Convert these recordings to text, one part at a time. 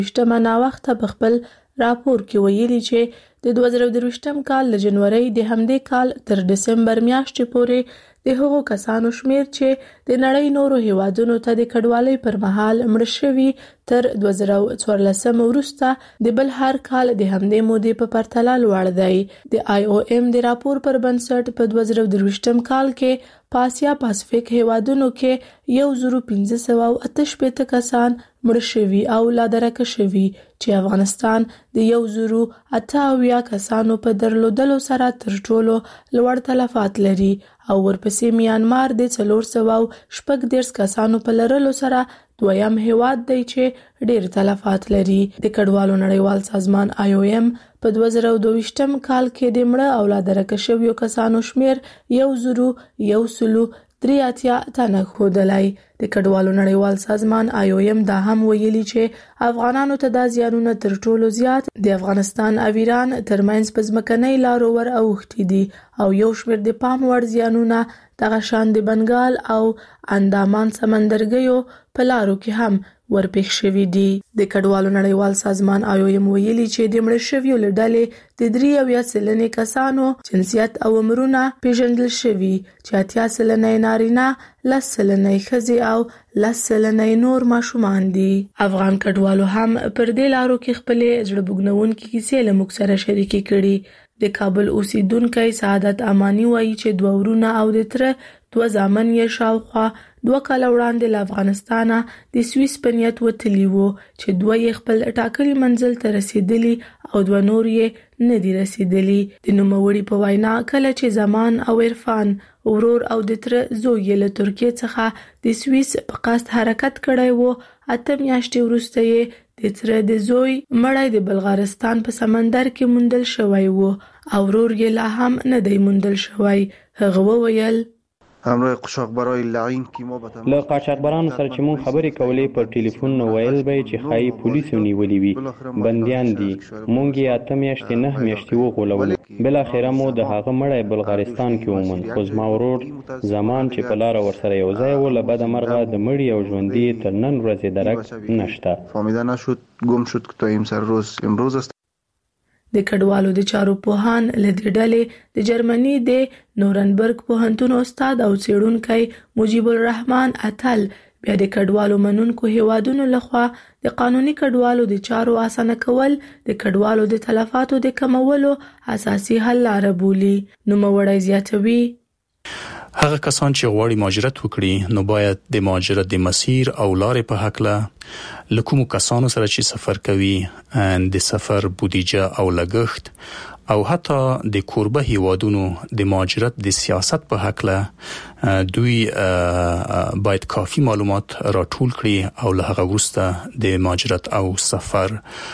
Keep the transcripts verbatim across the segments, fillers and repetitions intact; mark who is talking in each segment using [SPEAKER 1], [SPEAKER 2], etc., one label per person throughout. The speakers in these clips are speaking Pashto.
[SPEAKER 1] شتمه ناوخته په خپل راپور کې ویلي چې د دوه زره درویشتم کال له جنوري د همدې کال تر دسمبر میاشتې پورې د هغو کسانو شمیر چې د نړۍ نورو هیوادونو ته د کډوالۍ پر مهال مړ شوي تر دوه زره څوارلسم وروسته د بل هر کال د همدې مودې په پرتله لوړ دی. د آی او ایم د راپور پر بنسټ په دوه زره درویشتم کال کې په اسیا پاسفیک هیوادونو کې یو زرو پنځه سوه او اته شپېته کسان مړ شوي او لا درکه شوي چې افغانستان د یو زرو اته اویا کسانو په درلودلو سره تر ټولو لوړ تلفات لري او ورپسې میانمار د څلور سوه او شپږ دېرش کسانو په لرلو سره دویم هیواد دی چې ډېر تلفات لري. د کډوالو نړیوال سازمان آی او ایم په دوه زره دوه کال کې د مړه او لا درکه شویو کسانو شمیر یو زرو یو سلو درې اتیا تنه ښودلی. د کډوالو نړیوال سازمان آی او ایم دا هم ویلي چې افغانانو ته دا زیانونه تر ټولو زیات د افغانستان او ایران ترمنځ په ځمکنۍ لارو ور اوښتي دي او یو شمېر د پام وړ زیانونه دغه شان د بنګال او اندامان سمندرګیو په لارو کې هم ورپېښ شوي دي. د کډوالو نړیوال سازمان آی او ایم ویلي چې د مړه شویو له ډلې د درې اویا سلنې کسانو جنسیت او عمرونه پیژندل شوي چې اتیا سلنې نارینه، لس سلنې ښځې او لس سلنې نور ماشومان دي. افغان کډوالو هم پر دې لارو کې خپلې زړه بوږنونکې کیسې له موږ سره شریکې کړي. د کابل اوسیدونکی سعادت امانی وایي چې دوه ورونه او د تره دوه زامن یې شاوخوا دوه کاله وړاندې له افغانستانه د سویس په نیت وتلي وو چې دوه یې خپل ټاکلي منزل ته رسیدلي او دوه نور یې نه دي رسیدلي. د نوموړي په وینا کله چې زمان او عرفان ورور او د تره زوی یې له ترکیې څخه د سویس په قصد حرکت کړی وو، اته میاشتې وروسته یې د تره د زوی مړی د بلغارستان په سمندر کې موندل شوی وو او ورور یې لا هم نه دی موندل شوی. هغه وویل
[SPEAKER 2] همراه قاچاقبرای لعین کی ما بتم
[SPEAKER 3] له قاچاقبرانو سره چې مون خبرې کولې پر ټلیفون نو ویل به چې خای پولیسو نیولې وي، بنديان دي، مونږ یې اته میاشتې نه میاشتې وغولول. بل اخره مو د هغه مړی بلغارستان کې وموند، خو زما ورور زمان چې په لار ورسره یو ځای و له بده مرغه د مړي او ژوندي تر نن ورځې درک نشته.
[SPEAKER 2] فهمیده نشد گم شد که تا امسر روز امروز است.
[SPEAKER 1] د کډوالو د چارو پوهان له دې ډلې د جرمني د نورنبرګ پوهنتون استاد او څېړونکی مجیب الرحمن اتل بیا د کډوالو منونکو هیوادونو لخوا د قانوني کډوالو د چارو اسانه کول د کډوالو د تلفاتو د کمولو اساسي حل لاره بولي. نوموړی زیاتوي
[SPEAKER 4] هغه کسان چې غواړي مهاجرت وکړي نو باید د مهاجرت د مسیر او لارې په حقله له کومو کسانو سره چې سفر کوي د سفر بودیجه او لګښت او حتی د کوربه هیوادونو د مهاجرت د سیاست په حقله دوی باید کافی معلومات راټول کړي او له هغه وروسته د مهاجرت او سفر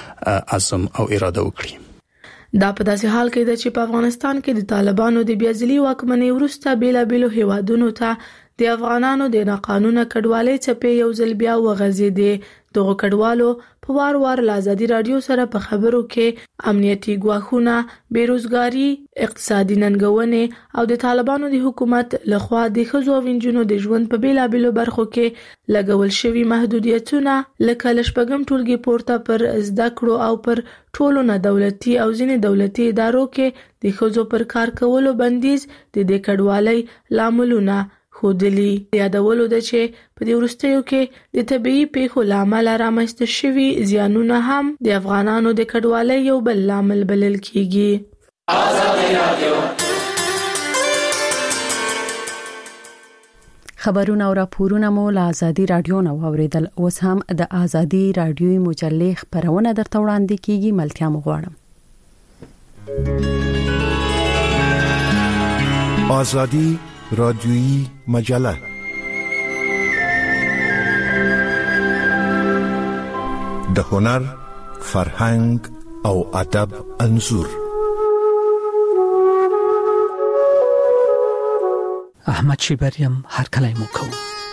[SPEAKER 4] عزم او اراده وکړي.
[SPEAKER 1] دا په داسې حال کې ده چې په افغانستان کې د طالبانو د بیازلي واکمنۍ وروسته بیلابیلو هیوادونو ته د افغانانو د ناقانونه کډوالۍ څپې یو ځل بیا وغځېدې. دغو کډوالو په وار وار له ازادي راډیو سره په خبرو کې امنیتي ګواښونه، بیروزګاري، اقتصادي ننګونې او د طالبانو د حکومت لخوا د ښځو او نجونو د ژوند په بیلابیلو برخو کې لګول شوي محدودیتونه لکه له شپږم ټولګي پورته پر زده کړو او پر ټولو نه دولتي او ځینې دولتي ادارو کې د ښځو پر کار کولو بندیز د دې کډوالۍ لاملونه خودلی. یادولو ده چې په دې وروستیو کې د طبيعي پیښو لامل رامنځته شوي زیانونه هم د افغانانو د کډوالۍ یو بل لامل بلل کیږي.
[SPEAKER 5] خبرونه او راپورونه مو له آزادي رادیو نو اوریدل. اوس هم د آزادي رادیو مجلې خبرونه درته وړاندې کیږي. ملتیا مو غواړم.
[SPEAKER 6] آزادی رادیویی مجله د هنر، فرهنګ او ادب انځور.
[SPEAKER 7] احمد شیبریم هر کله مو کوم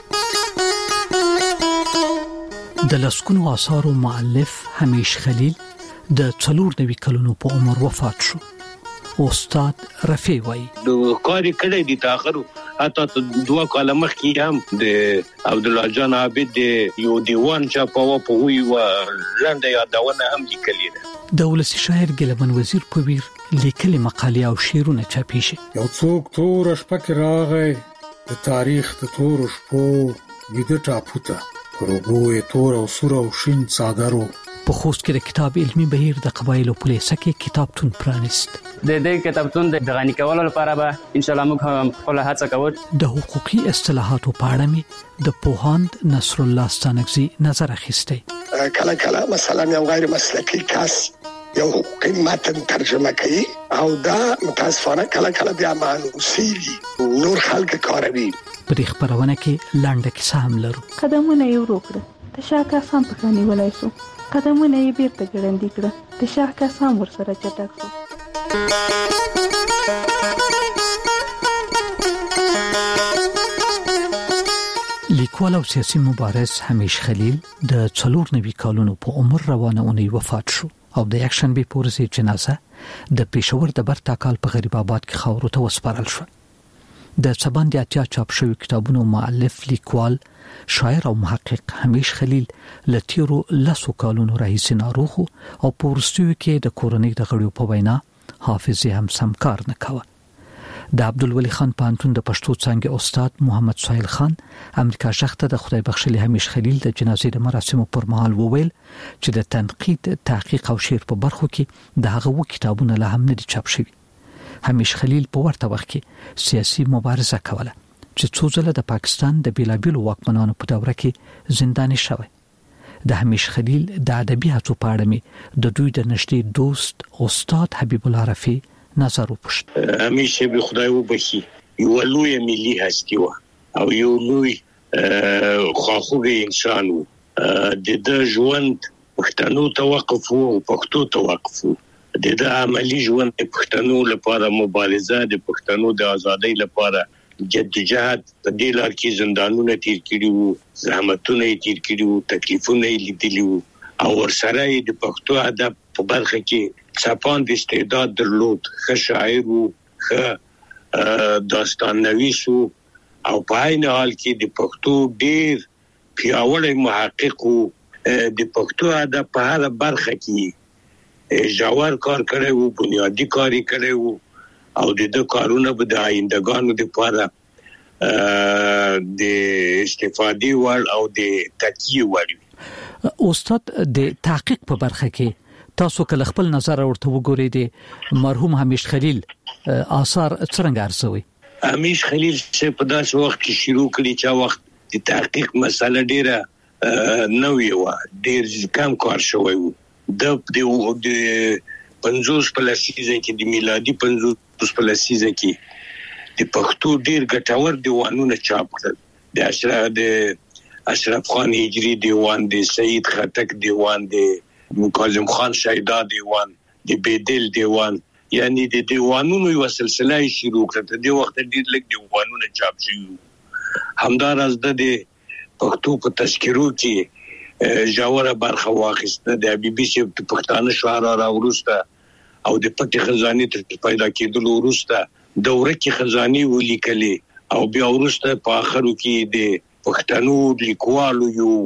[SPEAKER 7] د لسکونو آثارو مؤلف همیش خلیل د څلور نوي کلونو په عمر وفات شو. استاد رفیع وای
[SPEAKER 8] د کاری کړه دي تاخرو حتی دوه کاله مخکې هم د عبدالله جان عابد یو دیوان چاپاوه په هغوی یوه لنډه یادونه هم لیکلې ده.
[SPEAKER 7] د ولسي شاعر ګیلمن وزیر په ویر لیکلي مقالې او شعرونه چاپې شي.
[SPEAKER 9] یو څوک توره شپه کې راغی د تاریخ د تورو شپو ویده ټاپو ته، پر اوږو یې تور او سور او شین څادر و.
[SPEAKER 7] په خوست کې د کتاب علمي بهیر د قبایلو په لیسه کې کتابتون پرانیست.
[SPEAKER 10] د دې کتابتون د غني کولو لپاره به ان شاء الله موږ خپل هڅه کوو.
[SPEAKER 7] د حقوقي اصطلاحاتو په اړه مې د پوهاند نصر الله ستانکزي نظر اخیستی.
[SPEAKER 11] کله کله مثلا یو غیر مسلکی کس یو حقوقي متن ترجمه کوي او دا متاسفانه کله کله بیا مانوسیږي، نور خلک کاروي.
[SPEAKER 7] په دې خبرونه کې لنډه کیسه هم لرو.
[SPEAKER 12] قدمونه یې ورو کړه، د شاه کاسام په کاني ولای سو، قدمونه یې بیرته ګړندي کړه، د شاه کاسام ورسره چټک سو.
[SPEAKER 7] لیکوال او سیاسي مبارز همیش خلیل د څلور نوي کالونو په عمر روانه اونۍ وفات شو او د یک شنبه په ورځ جنازه د پېښور د برتا کال په غریب آباد کې خاورو ته وسپارل شو. د سباندې اتیا چاپ شوی کتابونو مؤلف، لیکوال، شاعر او محقق همیش خلیل لتیرو لسو کالونو راهیسې ناروغ او په وروستیو کې د کورنۍ د غړیو په وینا حافظه هم سمکار نه کاوه. د عبدالولي خان پانتون د پښتو څانګې استاد محمد سهیل خان امریکا شخته د خدای بخښلي همیش خلیل د جنازې د مراسمو پر مهال وویل چې د تنقید، تحقیق او شعر په برخو کې د هغه و کتابونه لا هم نه دي چاپ شوي. همیش خلیل په ورته وخت کې سیاسي مبارزه کوله چې څو ځله د پاکستان د بیلابیلو واکمنانو په دوره کې زنداني شوی. د همیش خلیل د ادبي هڅو په اړه مې د دوی د نږدې دوست استاد حبیب الله رفیع نظر وپوښت.
[SPEAKER 8] همیشه به خدای وبخي، یو لوی ملي هستی و او یو لوی خواخوږی انسان و. د د ژوند پښتنو توقف او پښتو توقف، د د عملی ژوند پښتنو لپاره مبارزه، د پښتنو د ازادۍ لپاره جدوجہد په دې لار کې زندانونه تیر کړي وو، زحمتونه تیر کړي وو، تکلیفونه لیدلي وو او ورسره د پښتو ادب په برخه کې څپان د استعداد درلود. ښه شاعر وو، ښه داستان نویس وو او په عین حال کې د پښتو ډیر پیاوړی محقق وو. د پښتو ادب په هر برخه کې ژور کار کړی وو، بنیادی کاری کړی وو او د د کارونه به د آیندګانو لپاره د استفادې وړ او د تکیه وړ.
[SPEAKER 7] استاد د تحقیق په برخه کې تاسو کله خپل نظر ورته وګورئ، د مرحوم همیش خلیل آثار څنګه ارزوي؟
[SPEAKER 8] همیش خلیل چې په داسې وخت کې شروع کړي چې وخت د تحقیق مسله ډیره نوې و، ډیر کم کار شوی و. د د پنځوس په لسیزه کې د میلادي پنځوس په لسیزه کې د پښتو ډیر ګټور دیوانونه چاپ کړل. د اشرف د اشرف خان هجری دیوان، د سید خټک دیوان، د کاظم خان شیدا دیوان، د بیدل دیوان، یعنی د دیوانونو یو سلسله شروع کړه. د وخت ډیر لږ دیوانونه چاپ شوي. همداراز د پښتو په تذکرو کې ژوره برخه واخیسته. د حبیبي صاحب د پښتانه شعرا راوروسته او د پټي خزانه تر پیدا کېدلو وروسته دوره کې خزانه ولیکلې او بیا وروسته په اخرو کې د پښتنو لیکوالو یو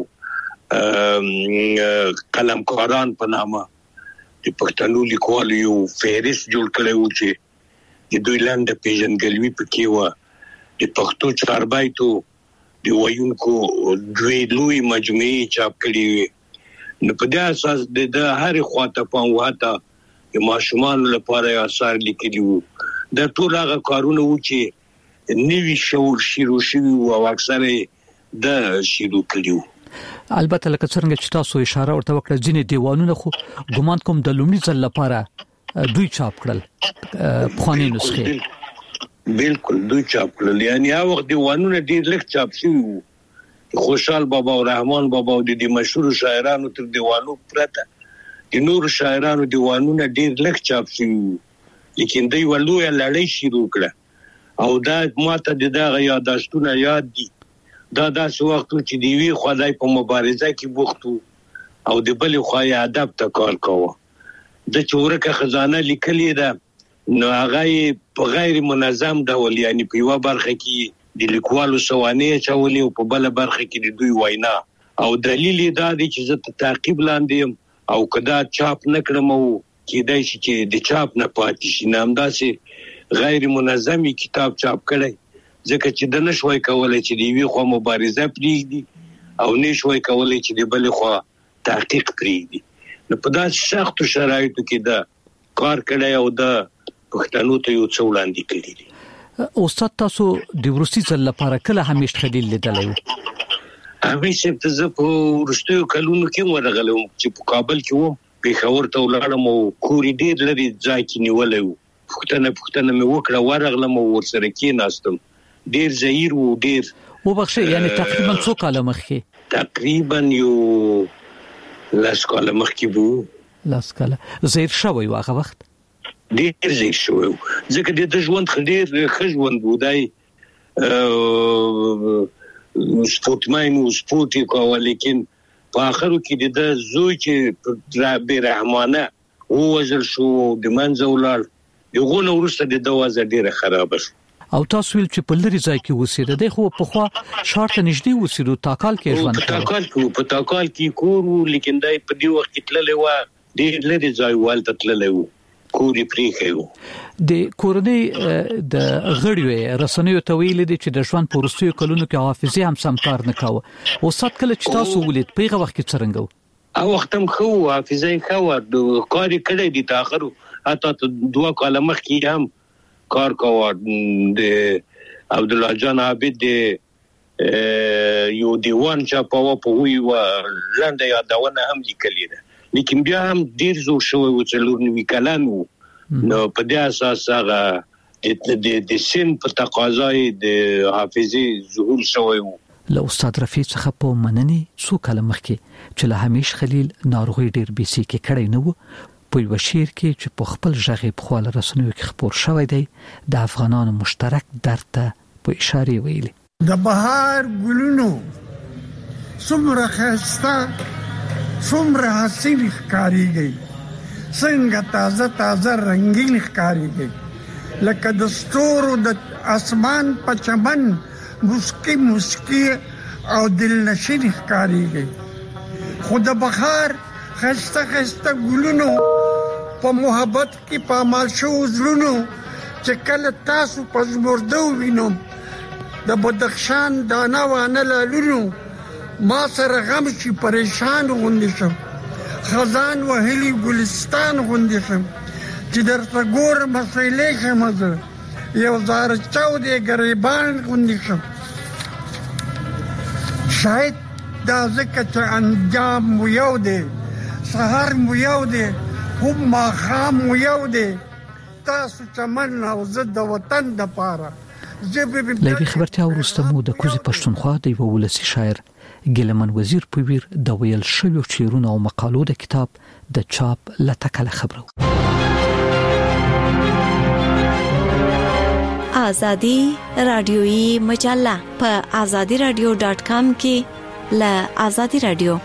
[SPEAKER 8] قلمکاران په نامه د پښتنو لیکوالو یو فهرست جوړ کړی و چې د دوی لاندې پیژندګلوي پکې و. د پښتو چاربایتو د وایونکو دوی لوی مجموعې چاپ کړي وي. نو په دې اساس د هر خواته په واته د ماشومان لپاره اثر لیکلي وو. د ټول هغه کارونه و چې نوي شعور شروع شوي او اکثره د شروع کړي وو.
[SPEAKER 7] البته لکه څنګه چې تاسو اشاره ورته وکړه، ځینې دیوانونه خو ګمان کوم د لومړي ځل لپاره دوی چاپ کړل، پخواني نسخې.
[SPEAKER 8] بالکل دوی چاپ کړل، یعنی هغه وخت دیوانونه ډیر لږ چاپ شوي وو. خوشحال بابا او رحمان بابا او د مشهور شاعرانو تر دیوانو پرته د نور شاعرانو دیوانونه ډیر لږ چاپ شوي وو. لیکن دوی ولوی لړۍ شروع کړه او دا ماته د دغه یاداشتونه یاد دي. دا داسې وخت چې دی وی خدای په مبارزه کې بوختو او د بل خو ادب ته کار کوه. د چورکه خزانه لیکلې ده، نو هغه په غیر منظم ډول، یعنی په یو برخه کې د لیکوالو سوانې چولې او په بل برخه کې د دوی وینا او دلیل دا دی چې زه تعقیب لاندې او کدا چاپ نکړم او کېدای شي چې د چاپ نه پاتې شي نامداسې غیر منظمي کتاب چاپ کړي ځکه چې د نشوي کولای چې دی وی خو مبارزه پریږدي او نشوي کولای چې د بل خو تحقیق پریږدي نو په داسې سختو شرایطو کې دا کار کړی او د پښتنو ته یو څه وړاندې کړی دي
[SPEAKER 7] استاد تاسو د ورستي ځل لپاره کله همیش خلیل لیدلای
[SPEAKER 8] همیش په زه په ورستیو کلونو کې ورغلم چې په کابل کې وم پېښور ته ولاړم او کورې ډېر لري ځای کې نیولې وو پښتنه پښتنه مې وکړه ورغلم او ورسره کېناستم ډېر زهیر وو ډېر
[SPEAKER 7] وبخښه یعنی تقریبا څو کاله مخکې
[SPEAKER 8] تقریبا یو لاس کاله مخکې وو
[SPEAKER 7] لاس کاله زهیر شوی هغه وخت
[SPEAKER 8] ډېر زهیر شوی ځکه د ژوند ډېر ښه ژوند وو دای سپورتمن او سپورتي کوه لیکن په اخرو کې د زوی چې به رحمانه او وزل شو د منځ ولر یو نو ورسته د دوازه ډیره خراب شو
[SPEAKER 7] او تاسو ویل چې په لري ځای کې وسیره دی خو په خوا شارت نږدې وسیرو تاکال کې ژوند
[SPEAKER 8] په تاکال کې په تاکال کې کور لیکن دای په دی وخت کې تللې و ډیر لري ځای والته تللې و کوري پریخو
[SPEAKER 7] د کورنۍ د غړیو رسنیو ته ویل دي چې د ژوند پورستیو کلونو کې حافظه هم سم کار نه کاوه او سات کله چې تاسو ولید پیغه وخت کې څرنګو
[SPEAKER 8] او وختم خو حافظه خو د کاری کړی دي تاخرو حتی دوه کاله مخکې هم کار کاوه د عبد الله جان عابد د یو دیوان چاپاوه په وی و لاندې یادونه هم لیکلې ده لیکن بیا هم ډیر زو شوی و چې لور نوی کلام وو نو په دې اساس هغه د د سین په تقاضای د حافظي ظهور شوی وو
[SPEAKER 7] له استاد رفیع څخه په منني څو کلم مخکې چې له همیش خلیل ناروغي ډیر بیسي کې کړی نه وو په یو شعر کې چې په خپل ژغې په خپل رسنیو کې خبر شوی دی د افغانانو مشترک درد ته په اشاره ویلي
[SPEAKER 13] د بهار ګلونو څومره خسته څومره حسین ښکاریږي څنګه تازه تازه رنگین ښکاریږي لکه د ستورو د اسمان په چمن مسکی مسکی او دلنشین ښکاریږي خو د بهار خسته خسته ګلونو په محبت کې پامال شو زړونو چې کله تاسو په زمردو وینم د بدخشان دانا وانه لالونو ما سره غم شي پریشان غوندې شم خزان وهلي ګلستان غوندې شم چې درته ګورم مسئلې شم زه یو زار چاودې ګریبان غوندې شم شاید دا ځکه چې انجام مو یو دی سهار مو یو دی هم ماښام مو یو دی تاسو چمن او زه د وطن دپاره
[SPEAKER 7] له دې خبرتیا وروسته مو د کوزي پښتونخوا د یو ولسي شاعر ګیلمن وزیر په ویر د ویل شویو شعرونو او مقالو د کتاب د چاپ لټکله خبرو
[SPEAKER 14] آزادی رادیویی مجله په آزادی رادیو ډاٹ کام کې له آزادی رادیو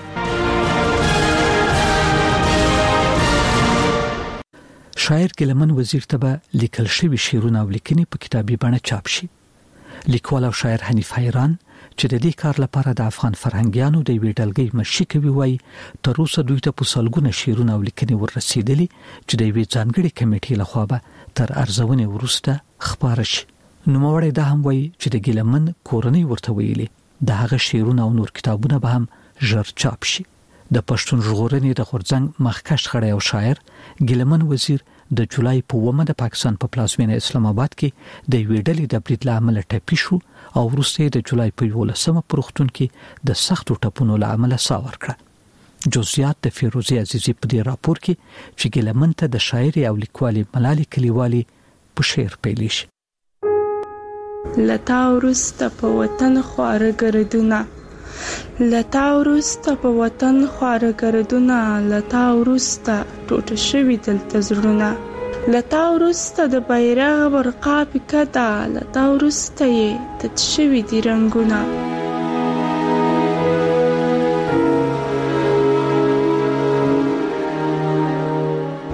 [SPEAKER 7] شاعر ګیلمن وزیر ته به لیکل شوی شعرونه او لیکنې په کتابي بڼه چاپ شي لیکوال او شاعر حنیف حیران چې د دې کار لپاره د افغان فرهنګیانو د وی ډلګۍ مشي کوي وای تر اوسه دوی ته په سلګونه شعرونه او لیکنې ورسېدلي چې د وی ځانګړي کمیټې لخوا به تر ارزونې وروسته خبره شي نو موړی دا هم وای چې د ګیلمن کورنۍ ورته ویلي د هغه شعرونه او نور کتابونه به هم ژر چاپ شي د پښتون ژغورنې د غورځنګ مخکښ خړی او شاعر ګیلمن وزیر د جولای په اوومه د پاکستان په پلازمینه اسلام آباد کې د وی ډلې د برید لامل ټپي شو او وروسته د جولای په یولسمه پروختون کې د سختو ټپونو لامل ساور کړ جزئیات د فیروزی عزیزی په دې راپور کې چې ګیلمن ته د شاعر او لیکوالي ملالي کلیوالي په شعر پیلیش
[SPEAKER 15] لتا ورسته په وطن خواره ګردونه لتا ورسته په وطن خواره ګردونه لتا ورسته ټوټه شوي دلته زړونه لتا ورسته د بیرغ برقا پکده لتا ورسته یې تت شوي دي رنګونه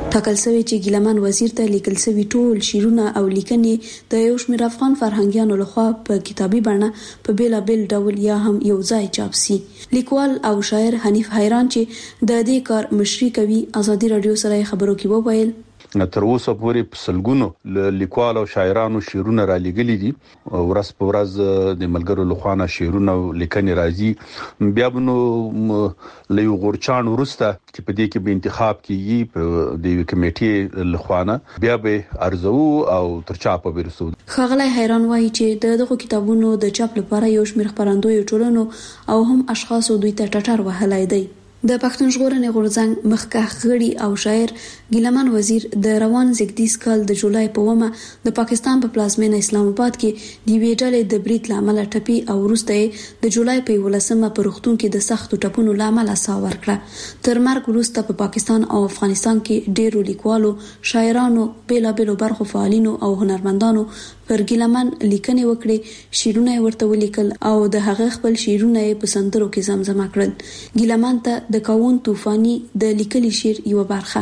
[SPEAKER 16] ټاکل شوی چې ګیلمان وزیر ته لیکل شوی ټول شعرونه او لیکنې د یو شمېر افغان فرهنګیانو لخوا په کتابي بڼه په بیلابل ډول یا هم یو ځای چاپ سي. لیکوال او شاعر حنیف حیران چې د دې کار مشري کوي ازادي رادیو سره خبرو کې وویل
[SPEAKER 17] تر اوسه پورې په سلګونو لیکوال او شاعرانو شعرونه را لګلي دي ورځ په ورځ د ملګرو لخوانه شعرونه لیکنې راځي بیا بنو لیو غورچان ورسته چې په دې کې به انتخاب کیږي په د کمیټې لخوانه بیا به ارزو او تر چاپ ورسو.
[SPEAKER 16] خغلای حیران وایي چې دغه کتابونو د چاپ لپاره یو شمېر خبرندوی ټولنو او هم اشخاص دوی ته ټټر وهلای دی. د پښتون ژغورنې غورځنګ مخکښ غړي او شاعر ګیلمان وزیر د روان زیږدیز کال د جولای په ومه د پاکستان په پلازمینه اسلام آباد کې د ویډیو ډلې د بریټ لامل ټپي او وروسته د جولای په ولسمه په روغتون کې د سختو ټپونو لامل سا ورکړه. تر مرګ وروسته په پاکستان او افغانستان کې ډېرو لیکوالو شاعرانو بیلابلو برخو فعالینو او هنرمندانو پر ګیلمان لیکنې وکړې شعرونه ورته ولیکل او د هغه خپل شعرونه په سندرو کې زمزمه کړل. ګیلمان ته د کاون طوفاني د لیکلي شعر یو برخه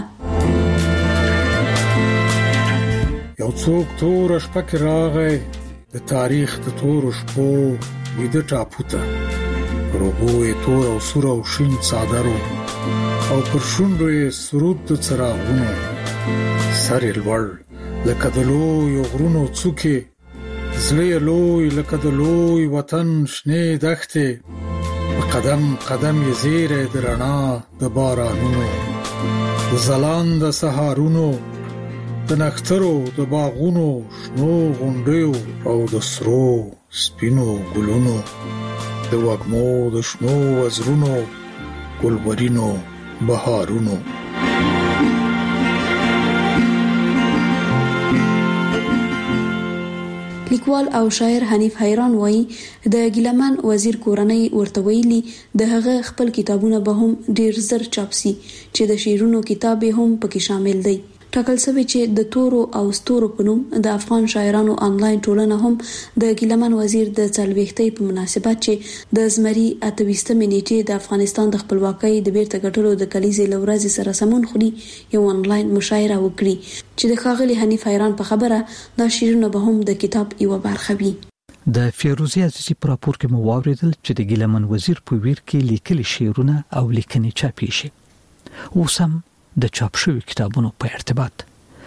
[SPEAKER 9] یو څوک تور شپه کې راغی د تاریخ د تور شپو ویده ټاپو ته پر اوبو یې تور او سور او شین څادر او پر شونډو یې سرود د څراغونو سر یې لوړ لکه د لویو غرونو څوکې زړه یې لوی لکه د لوی وطن شنې دښتې په قدم قدم یې زیری د رڼا د بارانونو د ځلانده سهارونو د نښترو د باغونو شنو غونډیو او د سرو سپینو ګلونو د وږمو د شنو وزرونو ګلورینو بهارونو.
[SPEAKER 16] لیکوال او شاعر حنیف حیران وایي د ګیلمان وزیر کورنۍ ورته ویلي د هغه خپل کتابونه به هم ډیر زر چاپ سي چې د شعرونو کتاب هم پکې شامل دی. ټاکل شوی چې د تورو او ستورو په نوم د افغان شاعرانو انلاین ټولنه هم د ګیلمان وزیر د څلوېښتۍ په مناسبت چې د زمري اته ویشتمې نیټې د افغانستان د خپلواکۍ د بیرته ګټلو د کلیزې له ورځې سره سمون خوري یو انلاین مشاعره وکړي چې د ښاغلي حنیف حیران په خبره دا شعرونه به هم د کتاب یو برخه وي.
[SPEAKER 7] د فیروزی عزیزی په راپور کې مو واوریدل چې د ګیلمان وزیر په ویر کې لیکلي شعرونه او لیکنې چاپې شي. اوس هم د چاپ شوی کتابونو په ارتباط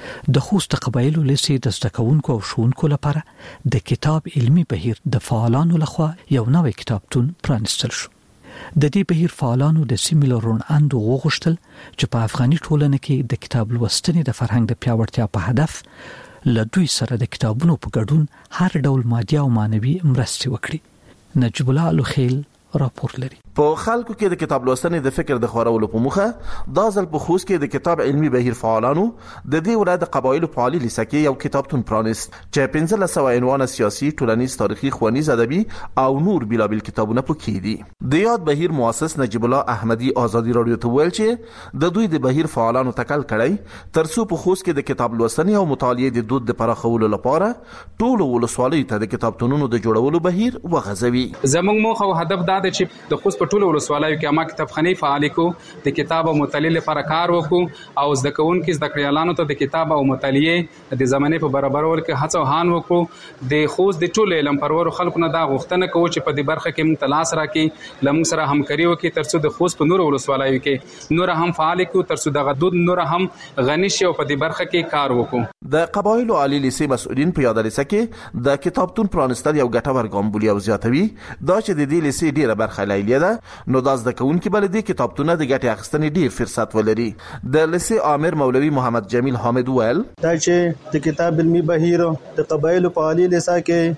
[SPEAKER 7] د خوست قبایلو لسې د زده کوونکو او ښوونکو لپاره د کتاب علمي بهیر د فعالانو لخوا یو نوی کتابتون پرانستل شو. د دې بهیر فعالانو د سیمې له روڼاندو وغوښتل چې په افغاني ټولنه کې د کتاب لوستنې د فرهنګ د پیاوړتیا په هدف له دوی سره د کتابونو په ګډون هر ډول مادي او معنوي مرستې وکړي. نجیب الله الخیل راپور لري.
[SPEAKER 18] په خلکو کې د کتاب لوستنې د فکر د خورولو په موخه دا ځل په خوست کې د کتاب علمي بهیر فعالانو د دې ولایت د قبایلو په عالی لیسه کې یو کتابتون پرانیست چې پنځه سوه عنوان سیاسي، ټولنیز، تاریخي، ښوونیز، ادبي او نور بیلابل کتابونه پکې دي. د یاد بهیر مؤسس نجیب الله احمدی ازادي رادیو ته ویل چې د دوی د بهیر فعالانو تکل کړی ترڅو په خوست کې د کتاب لوستنې او مطالعې د دود د پراخولو لپاره ټول ولسوالیو ته د کتابتونونو د جوړولو بهیر وغځوي.
[SPEAKER 19] زموږ موخه او هدف دا دی چې د خوست په ټولو ولسوالیو کې ما کتابخانه فعال کو د کتاب او مطالعې لپاره کار وکړو او زده کوونکو زده کړیالانو ته د کتاب او مطالعې د زمانه په برابرولو کې هڅه وهان وکړو. د خوست د ټولو علم پرورو خلکو نه دا غوښتنه کوي چې په دې برخه کې موږ تلاش راکړي لمون سره همکاري وکړي ترڅو د خوست په نور ولسوالیو کې نور هم فعال کو ترڅو د غدود نور هم غنی شي او په دې برخه کې کار وکړو.
[SPEAKER 18] د قبایلو عالی لیسې مسؤلین په یاد لیسه کې د کتابتون پرانستل یو ګټور ګام بولي او زیاتوي دا چې د دې لیسې ډیره برخه لایلیه ده نو د زده کوونکو بل دي کتابتونه د ګټې اخیستنې ډیر فرصت ولري. د لیسې امیر مولوي محمد جمیل حامد ویل
[SPEAKER 20] دا چې د کتاب علمي بهیر د قبایلو په عالی لیسه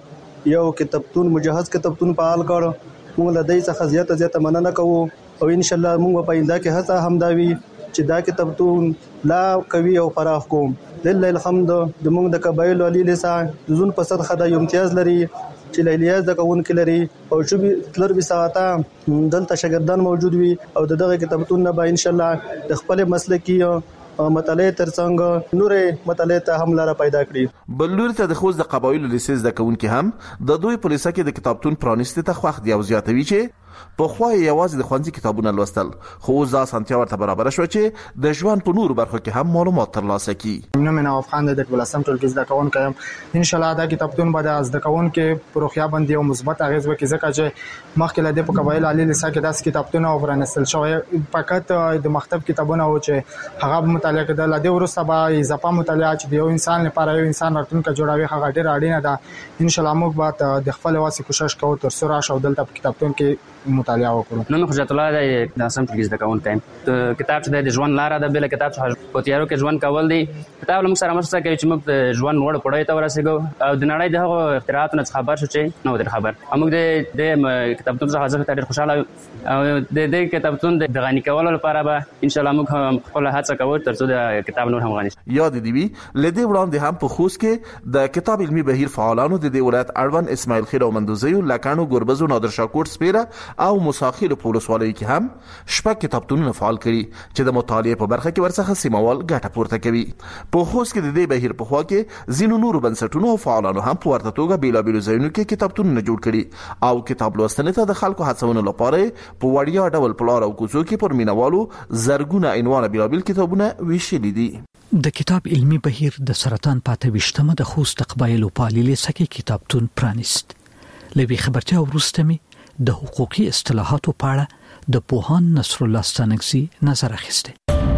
[SPEAKER 20] کې یو کتابتون مجهز کتابتون فعال کړ. موږ له دې څخه زیاته زیاته مننه کوو او ان شاء الله موږ په آینده کې هڅه هم دا وي چې دا کتابتون لا قوي او پراخ کوم. لله الحمد د موږ د قبایلو عالی لیسه د زون په صد خدای امتیاز لري چې لیلیاز د کوونکو لري او چې به تلر به ساعته دلته شاګردان موجود وي او دغه کتابتون نه به ان شاء الله د خپل مسلکي مطالعه ترڅنګ نورې مطالعه ته هم لاره پیدا کړي.
[SPEAKER 18] بلور ته د خوست د قبایلو لیسې د کوونکو هم د دوی په لیسه کې د کتابتون پرانیستي ته خوښ دی او زیاتوي چې په خو یوازې د خوندي کتابونه لوستل خو ځا سنتیا ورته برابر شو چې د ژوند په نور برخو کې هم معلومات ترلاسه کړي.
[SPEAKER 21] نو مې نو افغان د ولسم ټولګي زده کوونکم ان شاء الله دا کتابتون به د زده کوونکو پروخیا باندې او مثبت اغیز وکړي ځکه چې مخکې له دې په قبایل علي لسا کې داس کتابتون او ورنستل شوی فقط د مکتب کتابونه او چې هغه مطالعه کړه د ورسته به اضافه مطالعه چې د یو انسان لپاره یو انسان راتلونکي جوړاوي هغه ډیر اړینه ده. ان شاء الله موږ به د خپل واسي کوشش کوو تر څو راشه دلته په کتابتون کې مطالعه وکړو.
[SPEAKER 10] نو حجت الله د ناسم ټولګي زده کوونکی کتاب چې د ژوند لار ده بل کتاب چې په تیارو کې ژوند کول دي کتاب موږ سره مرسته کوي چې موږ د ژوند وړ پړای ته ورسېږو او د نړۍ د اختراعاتو څخه خبر شو چې نو د خبر موږ د د کتابتون څخه ځکه ډېر خوشاله او د دې کتابتون د غني کولو لپاره به ان شاء الله موږ خپل هڅه کوو تر څو د کتاب نور هم غني شي.
[SPEAKER 18] یاد دی وی لدی وړاندې هم په خوست کې د کتاب علمي بهیر فعالانو د دې ولایت اړوند اسماعیل خیر او مندوزیو لکانو ګوربزو نادر شاکور سپیره او مساخیر په ولسوالۍ کې هم شپږ کتابتونونه فعال کړي چې د مطالعې په برخه کې ورڅخه سیموال ګټه پورته کوي. په خوست کې د دې بهیر په خوا کې زینو نور بنسټونو او فعالانو هم په ورته توګه بیلابیلو ځایونو کې کتابتونونه جوړ کړي او کتاب لوستنې ته د خلکو هڅونې لپاره په وړیا ډول پلار او کوڅو کې پر مینوالو زرګونه عنوان بیلابیل کتابونه ویشلي دي.
[SPEAKER 7] د کتاب علمي بهیر د سرطان پاته وشتمه د خوست قبایل او پالیل سکه کتابتون پرانیست. لوي خبرتیا ورسته می د حقوقي اصطلاحاتو په اړه د پوهان نصر الله ستانکزي نظر اخیسته.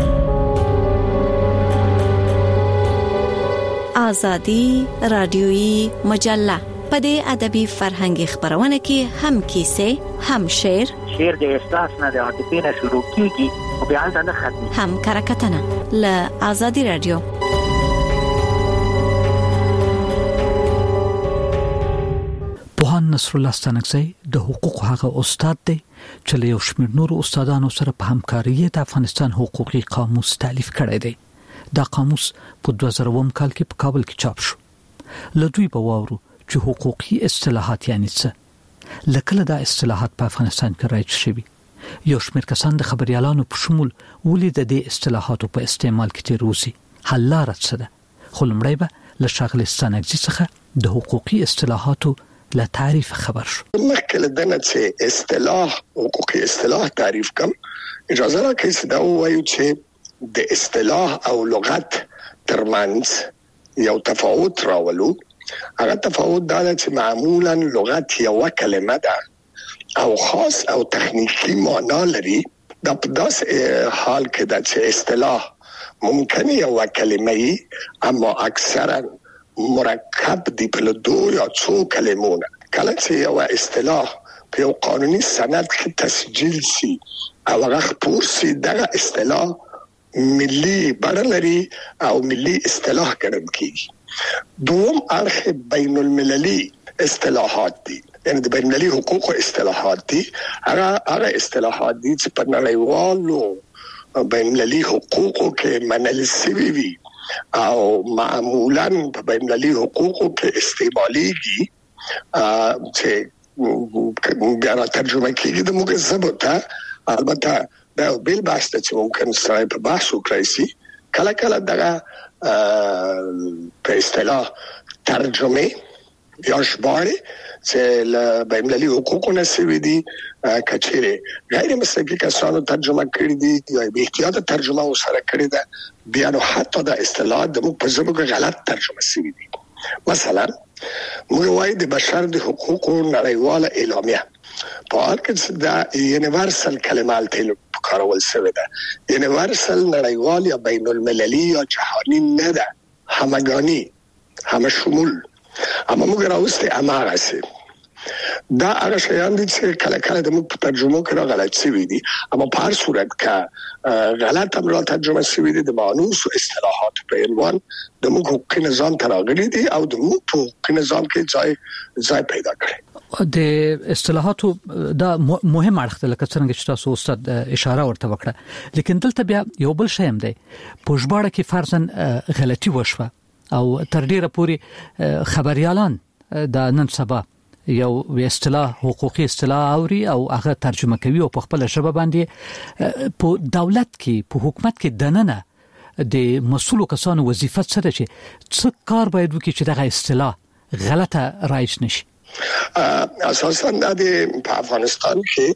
[SPEAKER 14] آزادی رادیویی مجله په دې ادبي فرهنګي خبرونه کې هم کیسه هم شعر
[SPEAKER 22] شعر د احساس نه د عاطفې نه شروع کیږي او بیا ځنه ختمي
[SPEAKER 14] هم کرکټنه ل آزادی رادیو.
[SPEAKER 7] پوهان نصر الله ستانکزي د حقوق هغه استاد دی چې له یو شمېر نورو استادانو سره په همکاري د افغانستان حقوقي قاموس تالیف کړی دی. دا قاموس په دوه زره اووه کال کې په کابل کې چاپ شو. له دوی به واورو چې حقوقي اصطلاحات یعنی څه، لکه دا اصطلاحات په افغانستان کې رایج شوي. یو شمېر کسان د خبريالانو په شمول ولې د دې اصطلاحاتو په استعمال کې تیر وسی حل لار څه ده. خو لمړی به له شاغل ستانکزي څخه د حقوقي اصطلاحاتو لا تعریف خبر شو.
[SPEAKER 11] مخکې له دنه چې اصطلاح حقوقي اصطلاح تعریف کوم اجازه راکړئ چې دا ووایو چې د اصطلاح او لغت ترمنځ یو تفاوت راولو. هغه تفاوت دا چې معمولا لغت یو کلمه ده او خاص او تخنیکی معنا لري. دا په داسې حال کې ده چې اصطلاح ممکن یو کلمه وي اما اکثرا مرکب دی په دو یا څو کلمونه. کله چې یو اصطلاح په یو قانوني سند کې تسجیل شي او هغه خپور شي دغه اصطلاح ملي بڼه لري او ملي اصطلاح ګڼل کیږي. دوم اړخ بین المللي اصطلاحات دي، یعنی د بین المللي حقوق او اصطلاحات دي. هغه هغه اصطلاحات دي چې په نړیوالو بین المللي حقوقو کې منل شوي وي او معمولا په بین المللي حقوقو کې استعماليږي چې بیا را ترجمه کیږي د موږ ژبه ته. البته دا بل بحث چې ممکن سره په بحث وکړای شي. کله کله دغه په اصطلاح ترجمه یا ژباړه چې له بین المللي حقوقو نه سوي دي کچېره غیر مسلکي کسانو ترجمه کړی دي یا به احتیاط ترجمه وسره کړی ده بیا نو حتی دا اصطلاح د موږ په ژبه کې غلط ترجمه سوي دي. مثلا موږ وایو د بشر د حقوقو نړیواله اعلامیه په هر کې دا یونیورسل کلمات ته کارول شوی ده. یونیورسل نړیوال یا بین المللي یا جهانی نه ده، همگانی همه شمول. اما موږ راوسته اماره سي دا هغه شیان دي چې کله کله د موږ په ترجمه کې غلط شوي دي، اما په هر صورت کې غلط امر ترجمه شوي دي د مانوس او اصطلاحات په عنوان د موږ حقوقي نظام تراغلي دي او د موږ په حقوقي نظام کې ځای ځای پیدا کړي.
[SPEAKER 7] د اصطلاحاتو دا مهم اړخ لکه څنګه چې تاسو استاد اشاره ورته وکړه، لیکن دلته بیا یو بل شی هم دی. په ژباړه کې فرضاً غلطي وشوه او تر ډیره پورې خبريالان د نن سبا یو اصطلاح حقوقي اصطلاح اوري او هغه ترجمه کوي او په خپل ژبه باندې په دولت کې په حکومت کې دننه د مسؤلو کسانو وظیفه څه ده چې څه کار باید وکړي چې دغه اصطلاح غلطه رایج نشي.
[SPEAKER 11] اساساً د افغانستان کې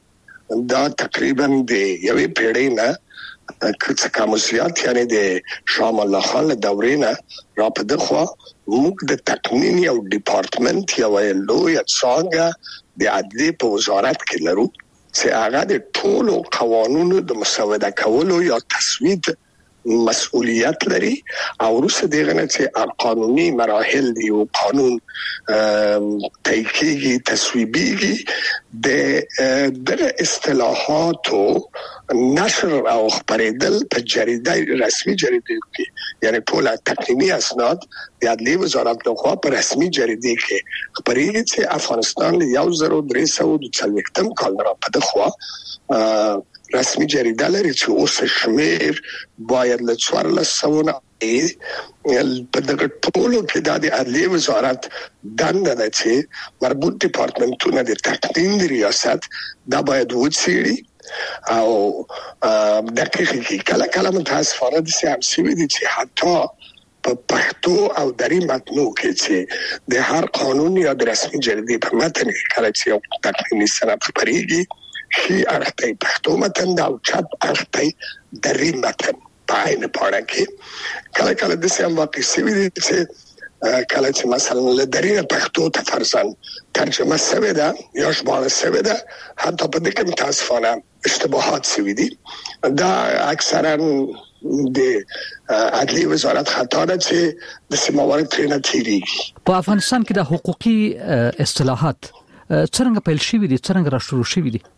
[SPEAKER 11] دا تقریبا د یوې پیړۍ نه که کمزیات یعنی د شاه الله خان له دورې نه را په دغه موږ د تقنین یو ډپارټمنټ یو لوی څنګه د عدلیې په وزارت کې لرو چې هغه د ټولو قوانینو د مسوده کولو یا تصویب مسؤلیت لري او وروسته دغه نه چې قانوني مراحل دی او قانون تاییدي تصویبي د دغه اصطلاحاتو نشر او خبرېدل په جریده رسمي جریده کې یعنی ټول تقنینی اسناد د عدلیې وزارت لخوا په رسمي جریده کې خبرېږي چې افغانستان له یو زر درې سوه څلوېښتم کال را په دغه رسمي جریده لري چې اوس شمیر باید له څوارلس سوه نه په دغه ټولو کې د عدلیې وزارت دنده ده چې مربوط ډپارټمنټونه د تقنین د ریاست دا باید وڅېړي او دقیق کله کله متاسفانه د سیاسي وي چې حتی په پښتو او دري متنو کې چې د هر قانون یا د رسمي جریدې په متن کې کله چې یو تقنیني سند خبرېږي شي ارتای پښتو متن دا او چپ ارتای دري متن په عین پاړه کې کله کله د سیم واقع سوي دي چې کله چې مثلا له دري پښتو ته فرضاً ترجمه سوي ده یا ژباړه سوي ده حتی په دې کې متاسفانه اشتباهات سوي دي دا اکثرا د عدلیې وزارت خطا ده چې د سیموارد ترینه تیریږي.
[SPEAKER 7] په افغانستان کې د حقوقي اصطلاحات څنګه پیل شوي دي څنګه را شروع شوي دي؟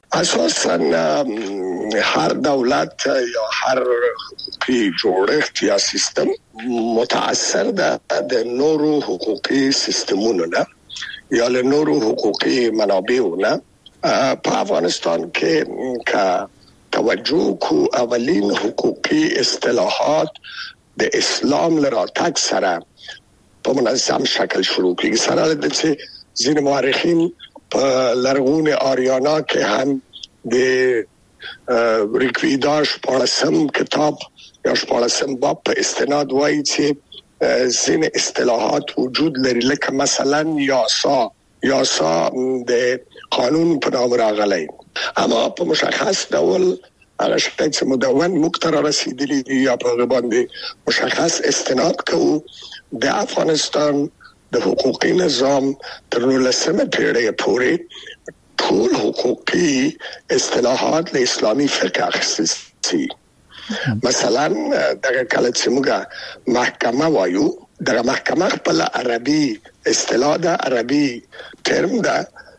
[SPEAKER 11] اساسا هر دولت یا هر حقوقي جوړښت یا سیستم متاثر ده د نورو حقوقي سیستمونو نه یا له نورو حقوقي منابعو نه. په افغانستان کې کا توجه کو اولین حقوقي اصطلاحات د اسلام لراتک سره په منظم شکل شروع کیږي. سره د چې ځینې مورخین په لرغونې آریانا کې هم د ریکویداش پاړسم کتاب یا پاړسم باب په استناد وایي چې ځینې اصطلاحات وجود لري لکه مثلا یاسا یاسا د قانون په نام راغلی اما په مشخص ډول هغه شپږ چې مدون مقترر رسیدلی دي یا په باندې مشخص استناد کوو د افغانستان د حقوقي نظام تر نولسمه پیړۍ پورې ټول حقوقي اصطلاحات له اسلامي فقه اخیستي. مثلا دغه کله چې موږ محکمه وایو دغه محکمه خپل عربي اصطلاح ده عربي ترم ده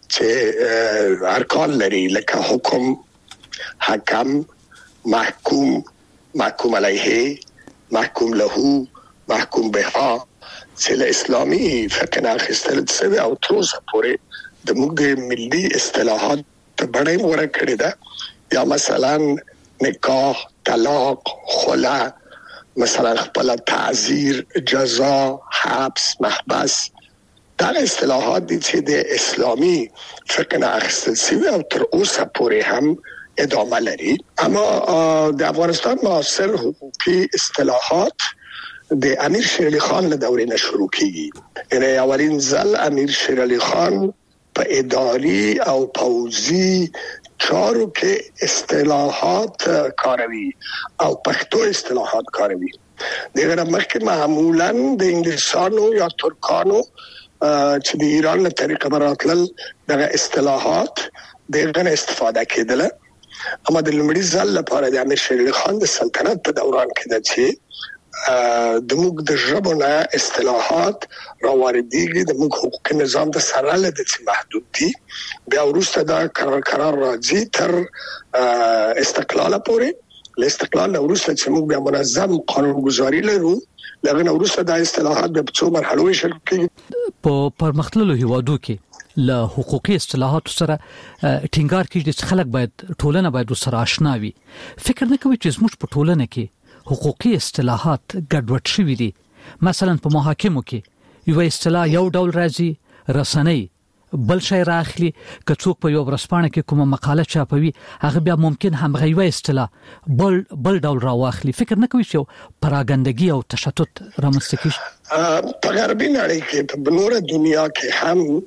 [SPEAKER 11] چې ارکان لري لکه حکم حکم محکوم محکوم علیه محکوم له محکوم بها چې له اسلامي فقه نه اخیستل شوی او تر اوسه پورې د موږ ملي اصطلاحات په بڼه ورکه کړی ده یا مثلا نکاح طلاق خلا مثلا خپل تعزیر جزا حبس محبس دا اصطلاحات دي چې د اسلامي فقه نه اخیستل شوی او تر اوسه پورې هم ادامه لري. اما د افغانستان معاصر حقوقي اصطلاحات د امیر شیر علي خان له دورې نه شروع کیږي. یعنی اولین ځل امیر شیر علي خان په اداري او پوځي چارو کې اصطلاحات کاروي او پښتو اصطلاحات کاروي. دغه مخکې معمولا د انګلیسانو یا ترکانو چې د ایران له طریقه براتل دغه اصطلاحات دغه استفاده کېدله اما د لومړي ځل لپاره د امیر شیر علي خان د سلطنت په دوران کې د چې د موږ د ژبو نه اصطلاحات راوړديږي د موږ حقوقي نظام د سره له د محدود دي بیا وروسته دا قرار قرار راځي تر استقلال پورې له استقلال وروسته چې موږ بیا منظم قانونګذاري لرو لغه وروسته د اصطلاحات په څو مرحلو ویشل کېږي.
[SPEAKER 7] په پرمختللو هیوادو کې له حقوقي اصطلاحات سره ټینګار کېږي چې خلک باید ټولنه باید سره آشنا وي. فکر نه کوي چې زموږ په ټولنه کې حقوقي اصطلاحات ګډوډ شوي دي. مثلا په محاکمو کې یو اصطلاح یو ډول راځي رسنۍ بل شي راخلي که څوک په یو ورسپانه کې کومه مقاله چاپوي هغه بیا ممکن هم غوي اصطلاح بل بل ډول راواخلي. فکر نه کوي چې پراګندګي او تشتت رامنځته کیږي.
[SPEAKER 11] په غربي نړۍ کې په بنوره دنیا کې هم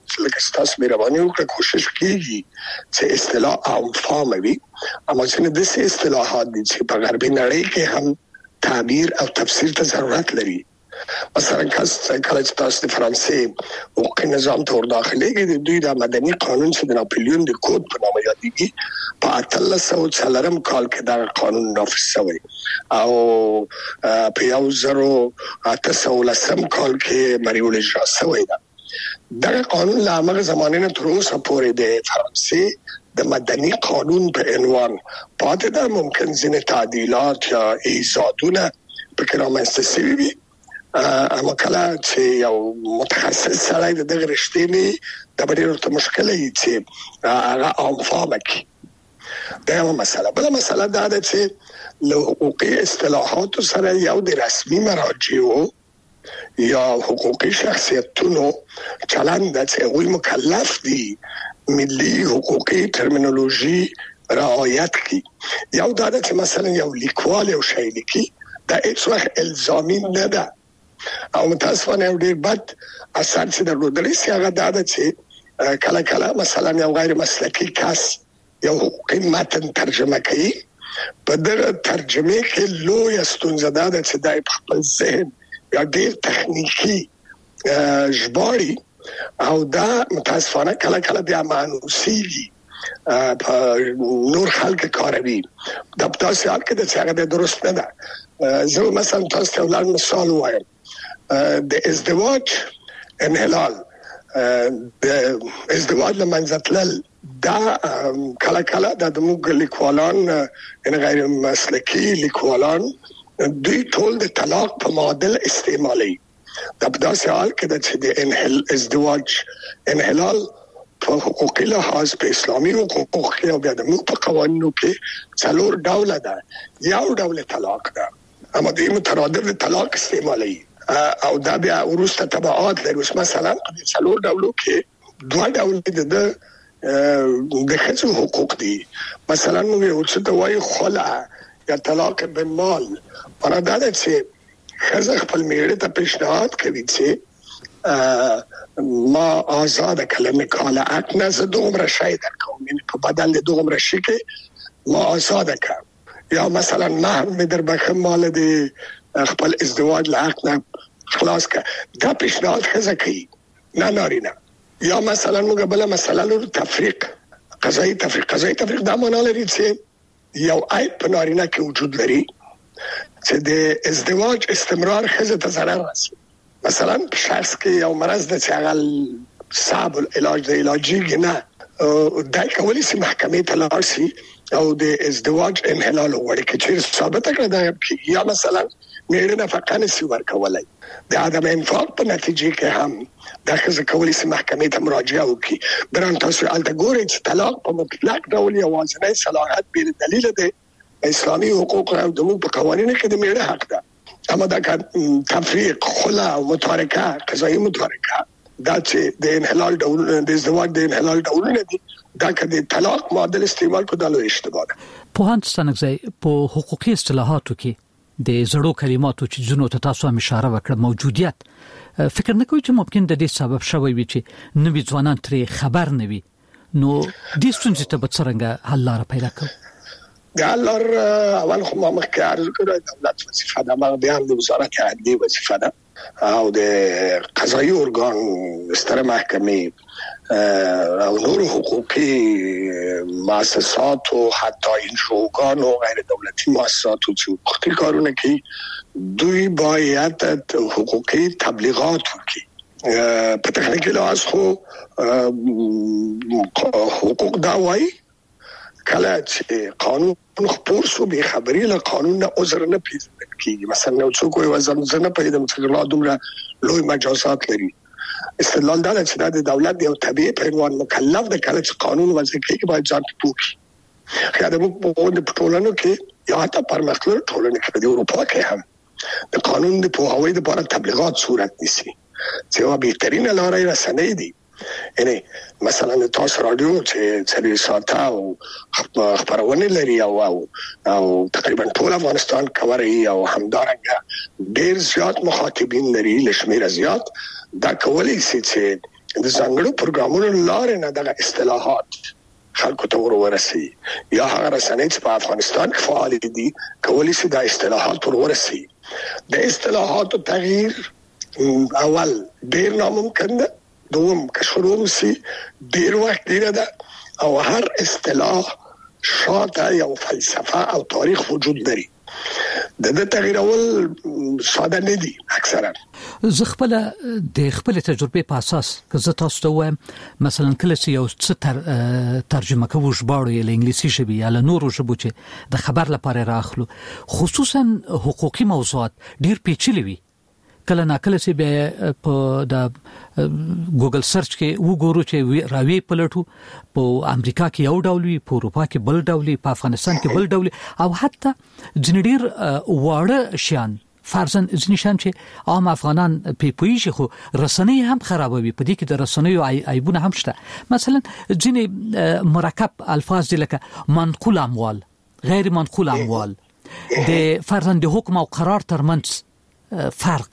[SPEAKER 11] لکه ستاسو مهرباني وکړه کوشش کیږي چې اصطلاح عام فهم وي، اما څنګه د سه اصطلاحات دي چې په غربي نړۍ کې هم تعبیر او تفسیر ته ضرورت لري. مثلا کله چې تاسو د فرانسې حقوقي نظام ته ورداخلېږئ، د دوی د مدني قانون چې د ناپلیون د کود په نامه یادېږي، په اتلس سوه څلورم کال کې دا قانون نافذ شوی او په یو زر اته سوه لسم کال کې مریول اجرا شوی ده. دا قانون له هغه زمانې نه تر اوسه پورې د فرانسې د مدني قانون په عنوان پاتې ده. ممکن ځینې تعدیلات یا ایجادونه پکې رامنځته شوي وي، اما کله چې یو متخصص سړی د دغه رښتې نه د ډېر ورته مشکل وي چې هغه عام فهمه کړي. دا یوه مسله. بله مسله دا ده چې له حقوقي اصطلاحاتو سره یو د رسمي مراجعو یا حقوقي شخصیتونو چلند ده چې هغوی مکلف دي ملي حقوقي ترمینولوژي رعایت کړي. یو دا ده چې مثلا یو لیکوال یو شی لیکي، دا هیڅ وخت الزامي نه ده او متاسفانه یو ډیر بد اثر چې درلودلی سي هغه دا ده چې کله کله مثلا یو غیر مسلکي کس یو حقوقي متن ترجمه کوي، په دغه ترجمه کې لوی ستونزه ده چې دای په خپل ذهن یا ډیر تخنیکی ژباړي او دا متاسفانه کله کله بیا مانوسیږي په نور خلک کاروي. دا په تاسو حال کې د څنګه درست نه ده. زه مثلا تاسو ته ولر مثال وایم، د ازدواج انحلال، د ازدواج لمنځه تلل، دا کله کله د موږ لیکوالان ان غیر مسلکي لیکوالان دوی ټول د طلاق په معادل استعمالي. دا په داسې حال کې د د انحل ازدواج انحلال په حقوقي لحاظ په اسلامي حقوقو کې او بیا د موږ په قوانینو کې څلور ډوله ده. یو ډول طلاق ده، اما دوی مترادف د طلاق استعمالي او دا بیا ورسته تبعات لري. مثلا په څلور ډولو کې دوه ډول د د ښځو حقوق دي. مثلا موږ یو څه ته وایو خلع یا طلاق بالمال. معنا دا ده چې ښځه خپل میړه ته پیشنهاد کوي چې ما آزاد کلمه کاله اکنه زه دومره شی درکوم، یعنی په بدل د دومره شي کې ما آزاد کړم، یا مثلا مهر مې در بخښم مال د خپل ازدواج له حق نه خلاص کړه. دا پیشنهاد ښځه کوي، نه نارینه. یا مثلا موږ بله مسله لرو، تفریق، قضایي تفریق. قضایي تفریق دا معنا لري چې یو عیب په نارینه کې وجود لري چې د ازدواج استمرار ښځې ته ضرر رسوي. مثلا په شخص کې یو مرض د چې هغه صعب العلاج د علاجیږي نه، دا کولی شي محکمې ته لاړ شي او د ازدواج انحلال وغواړي که چیرې ثابته کړه دا کېږي. یا مثلا میړه نفقه نشي ورکولی، د عدم انفاق په نتیجې کې هم دا ښځه کولی شي محکمې ته مراجعه وکړي. بران تاسو هلته ګورئ چې طلاق په مطلق ډول یوازینی صلاحیت بې دلیله دی اسلامي حقوق او د موږ په قوانینو کې د میړه حق ده. اما دا تفریق، خلع او متارکه، قضایي متارکه، دا چې د انحلال ډول د ازدواج د انحلال ډولونه دي، دا که د طلاق معادل استعمال کو د لوی اشتباه ده.
[SPEAKER 7] په هانت ستنګځي په حقوقي اصطلاحاتو کې د زړو کلماتو چې جنو ته تاسو هم اشاره وکړه موجودیت، فکر نه کوئ چې ممکن د دې سبب شوی وي چې نوي ځوانان ترې خبر نه وي، نو د ستونزې ته به څرنګه حل لاره پیدا کوو؟
[SPEAKER 11] د حل لاره اول خو ما مخکې عرض کړی دولت وظیفه ده، هغه بیا هم د وزارت عدلیې وظیفه ده او د قضایي ارګان ستره محکمې او نور حقوقي مؤسسات او حتی انجوګان او غیر دولتي مؤسسات چې حقوقي کارونه کوي، دوی باید حقوقي تبلیغات وکړي. په تخنیکي لحاظ خو حقوق دا وایي کله چې قانون خپور شو به خبري له قانون نه عذر نه پیژندل کیږي. مثلا نو څوک وایي وزن زنه په دې متغلا دومره لوی مجازات لري. استدلال دا چې د دولت یو طبيعي پیروان مکلف د کله چې قانون وضع کوي باید ځان پوښي. خیاله موږ په ټولنو کې یا حتی پرمختللو ټولنو کې د اروپا کې هم د قانون د پوهاوی لپاره تبلیغات صورت نیسي چې یو بهترین لارې رسنۍ دي. یعنی مثلا تاسو رادیو چې څلور ساعته او خبرونه لري او او تقریبا ټول افغانستان کوي او همدارنګه ډیر زیات مخاطبین لري، لشمیر زیات. دا کولی شي چې د ځانګړو پروګرامونو لارې نه دغه اصطلاحات خلکو ته ورسي یا هغه رسنۍ چې په افغانستان کې فعال دي کولی شي د اصطلاحات ورسي. د اصطلاحاتو تغییر اول ډیر ناممکن ده، دوم که شروع شي ډیر وخت ډیر ده او هر اصطلاح شاته یو فلسفه او تاریخ وجود لري. د دې تغیرول ساده نه دي. اکثرا
[SPEAKER 7] زه خپل د خپل تجربه په اساس که زه تاسو ته وایم مثلا کله چې یو څه تر ترجمه کوو ژباړو یا انګلیسي ژبه یا له نورو ژبو چې د خبر لپاره راخلو، خصوصا حقوقي موضوعات ډیر پیچلي وي. کله ناکله چې به په د ګوګل سرچ کې وګورو چې راوي پلټو په امریکا کې یو ډول وي، په اروپا کې بل ډول وي، په افغانستان کې بل ډول او حتی جنډیر واړه شیان فرضاً ځینې شان چې عام افغانان په پویږي خو رسنۍ هم خرابوي. په دې کې د رسنیو عیبونه هم شته. مثلا ځینې مرکب الفاظ دي لکه منقول اموال، غیر منقول اموال، د فرضاً د حکم او قرار ترمنځ فرق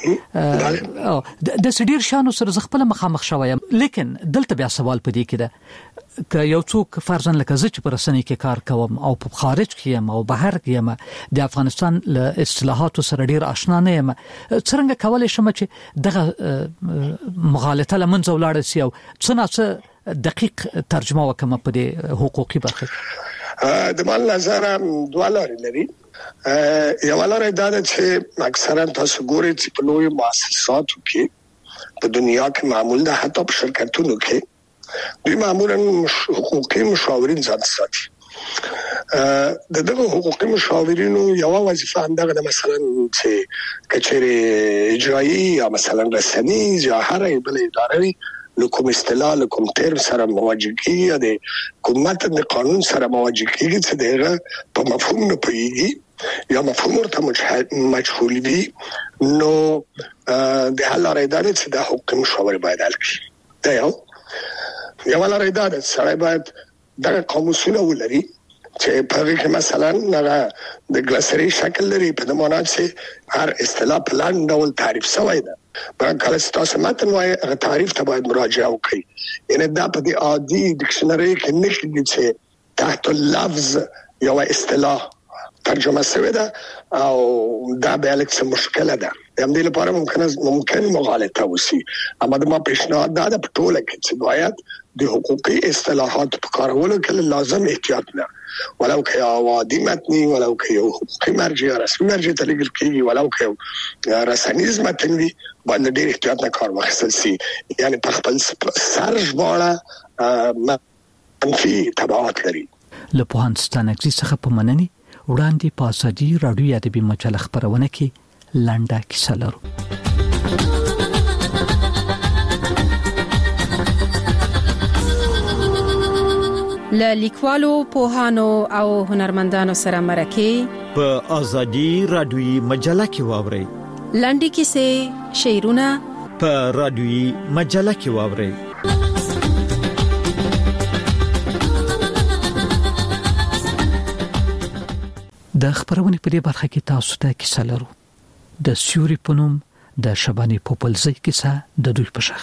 [SPEAKER 7] د سډیر شانو سره ز خپل مخامخ شوایم. لیکن دلته بیا سوال پدې کې ده که یو څوک فرضاً لکه زه چې پر رسنۍ کې کار کوم او په خارج کې یم او بهر کې یم د افغانستان له اصطلاحاتو سره ډیر آشنا نه یم، څنګه کولای شم چې دغه مغالطه لمنځه ولاړ شي او څه نه دقیق ترجمه وکم په دې حقوقي برخه؟
[SPEAKER 11] د مال نظر دوه لارې لري. یو لاره دا ده چې اکثرا تاسو ګورئ چې په لوی مؤسساتو کې په دنیا کې معمول ده، حتی په شرکتونو کې دوی معمولا حقوقي مشاورین ځان ساتي. د دغه حقوقي مشاورینو یو وظیفه هم دغه مثلا چې کچېره اجرایی یا مثلا رسنۍ یا هر بل ادارې له کوم اصطلاح له کوم ترم سره مواجه کیږي یا د کوم متن قانون سره مواجه کیږي چې دغه په مفهوم نه پوهیږي یا مفهوم ورته مجهول وي، نو د حل لارې دا چې د حقوقي مشاور باید حل کړي. دا یو یو لارې دا چې سړی باید دغه قاموسونه ولري چې په هغه کې مثلا نه د ګلاسري شکل لري، په دې معنی چې هر اصطلاح په لاندې ډول تعریف شوی ده. برای کله چې تاسو متن وایي هغه تعریف ته باید مراجعه وکړئ. یعنی دا په دې عادي ډکشنری کې نه کېږي چې تحت اللفظ یو اصطلاح ترجمه شوی ده او دا به الکس مشکله ده. هم دې لپاره ممکن ممکن مغالطه وشي. اما د ما پیشنهاد دا ده په ټوله کې چې باید د حقوقي اصطلاحات په کارولو کې لازم احتیاط نه، ولو که عوادي متني، ولو که یو حقوقي مرجع رسمي مرجع ته لیږل کېږي، ولو که رسنیز متن وي، باید ډېر احتیاط نه کار واخیستل شي. یعنی په خپل سر ژباړه منفي تبعات لري.
[SPEAKER 7] له پوهنتون څخه په مننې وړاندې په ازادي راډیو ادبي مجله خبرونه کې لنډه کیسه لرو.
[SPEAKER 2] له لیکوالو، پوهانو او هنرمندانو سره مرکه
[SPEAKER 3] په ازادي راډیوي مجله کې واوري.
[SPEAKER 2] لنډه کیسې، شعرونه
[SPEAKER 3] په راډیوي مجله کې واوري.
[SPEAKER 7] د خبرونه په دې برخه کې تاسو ته کیسه لرو. د سیوري پونم د شباني پوپلزي کیسه د دوی په شخ.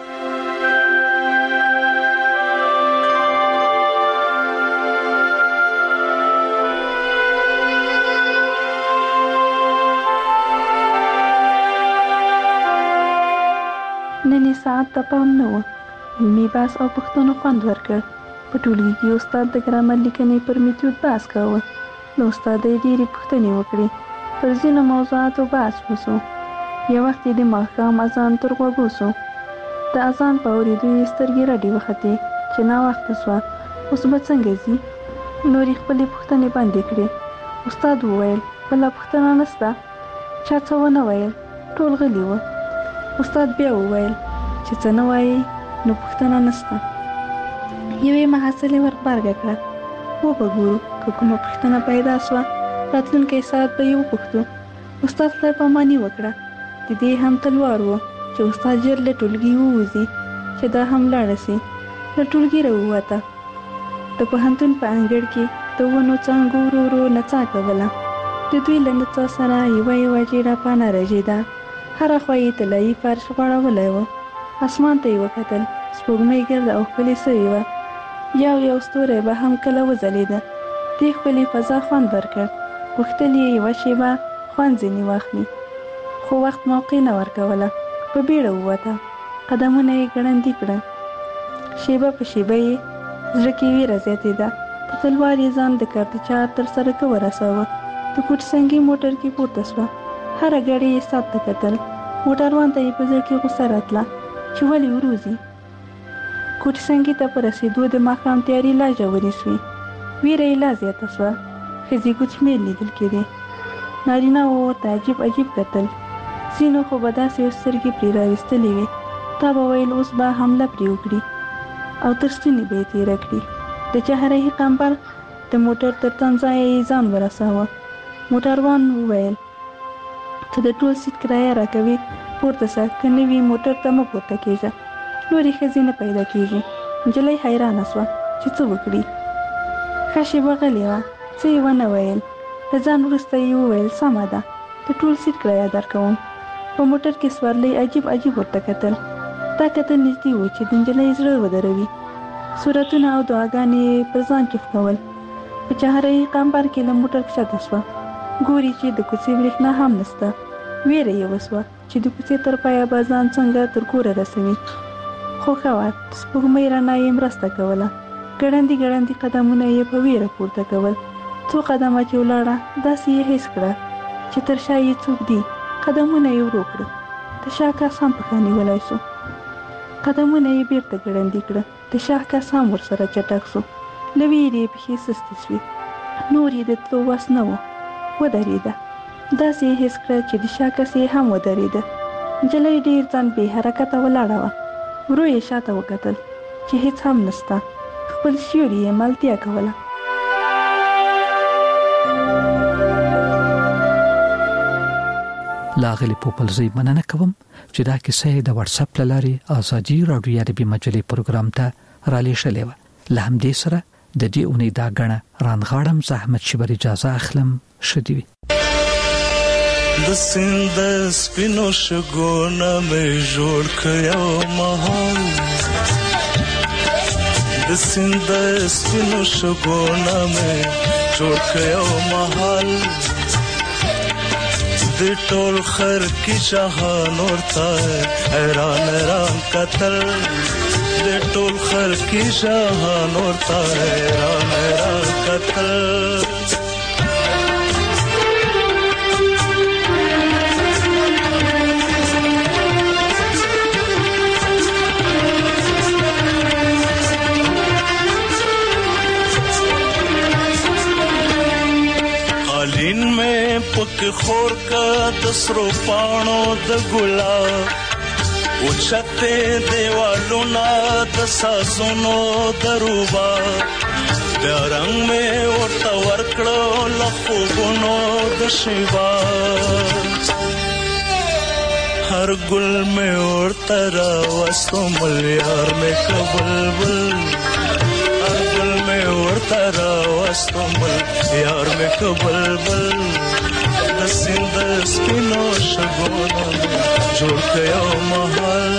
[SPEAKER 12] نن ساعت ته پام نه و. علمي بحث او پښتنو خوند ورکړ. په ټولګي کې استاد د ګرامر لیکنې پر میتود بحث کاوه. نو استاد یې ډېرې پوښتنې وکړې. پر ځینو موضوعاتو بحث وشو. یو وخت یې د ماښام اذان تر غوږو شو. د اذان په اورېدو یې سترګې رډې وختې چې ناوخته شوه. اوس به څنګه ځي؟ نور یې خپلې پوښتنې بندې کړې. استاد وویل بله پوښتنه نشته. چا څه ونه ویل، ټول غلي وو. استاد بیا وویل چې څه نه وایي نو پوښتنه نشته. یوې محصلې ورغبرګه کړه. وبګورو که کومه پوښتنه پیدا شوه راتلونکی ساعت به یې وپوښتو. استاد خدای پاماني وکړه. د دې هم تلوار و چې استاد ژر له ټولګي ووځي چې دا هم لاړه شي. له ټولګي راووته. د پوهنتون په انګړ کې د ونو څانګو ورو ورو نڅا کوله. د دوی له نڅا سره یوه یوه جیړه پاڼه رژېده. هره خوا یې طلایي فرش غوړولی و. اسمان ته یې وکتل. سپوږمۍ ګرده او ښکلې سوې وه. یو یو ستوری به هم کله وځلېده. دې ښکلې فضا خوند ورکړ. غوښتل یې یوه شېبه خوند ځینې واخلي، خو وخت موقع نه ورکوله. په بیړه ووته، قدمونه یې ګړندي کړل. شېبه په شېبه یې زړه کې ویره زیاتېده. په تلوار یې ځان د کارتچار تر سړکه ورساوه. د کوټسنګي موټر کې پورته شوه. هره ګړۍ یې ساعت ته کتل. موټروان ته یې په زړه کې غوسه راتله چې ولې وروځي. کوټسنګي ته په رسېدو د ماښام تیارې لا ژورې شوې. ویره یې لا زیاته شوه. ښځې کوچمېل لیدل کېدې. نارینه وو ورته عجیب عجیب کتل. ځینو خو به داسې سترګې پرې راویستلې وې، تا به ویل اوس به حمله پرې وکړي او تر ستوني به یې تېره کړي. د چهرهي قمبر د موټر تر تمځایه یې ځان ورساوه. موټروان وویل ته د ټول سیټ کرایه راکوي، پورته شه، که نه وي موټر ته مه پورته کېږه. نورې ښځې نه پیدا کېږي. نجلۍ حیرانه شوه چې څه وکړي. ښه شېبه غلې وه، څه یې ونه ویل. د ځان وروسته یې وویل سمه ده، د ټول سیټ کرایه درکوم. په موټر کې سورلۍ عجیب عجیب ورته کتل. دا کتل نږدې و چې د نجلۍ زړه ودروي. صورتونه او دعاګانې پر ځان چفکول. په چهرهي قمبر کې له موټر کښته شوه. ګوري چې د کوڅې برېښنا هم نشته. ویره یې وسوه چې د کوڅې تر پایه به ځان څنګه تر کوره رسوي. خو ښه وه، د سپوږمۍ رڼا یې مرسته کوله. ګړندي ګړندي قدمونه یې په ویره پورته کول. څو قدمه چې ولاړه، داسې یې حس کړه چې تر شا یې څوک دي. قدمونه یې ورو کړه. د شا کس هم پښه نیولی شو. قدمونه یې بیرته ګړندي کړه. د شا کس هم ورسره چټک شو. له ویرې یې پښې سستې شوې. نور یې د تلو وس نه و. ودرېده. داسې یې حس کړه چې د شا کس یې هم ودرېده. نجلۍ ډېر ځان بې حرکته ولاړه وه. ورو یې شاته وکتل چې هیڅ هم نشته. خپل سیوري یې ملتیا کوله.
[SPEAKER 7] لاغلی پوپلزی مننه کوم چې دا کیسه د واتس اپ لاري ازادي رادیو عربي مجلې پروګرام ته را لېږلې و. له همدې سره د دې اونۍ دا غنه رانغاړم زحمت شبر اجازه اخلم. شدي
[SPEAKER 1] د سیند سپینو شګونه مې جوړ کړو مهال، د سیند سپینو شګونه مې جوړ کړو مهال، د ټول خر کی جهان ورته حیران حیران قتل، د ټول خر کی جهان ورته حیران حیران قتل. قالین میں پک خور کا دسرو پانو د ګلاب او چته دیوالو نا د ساسونو دروبا د رنگ میں ورته ورکړو لخوګونو د شیوا هر ګل میں ورته را وستو ملیار میں کبلبل هر ګل میں ورته را وستو ملیار میں کبلبل د سیند سپینو شګونو جوړ کړو محل.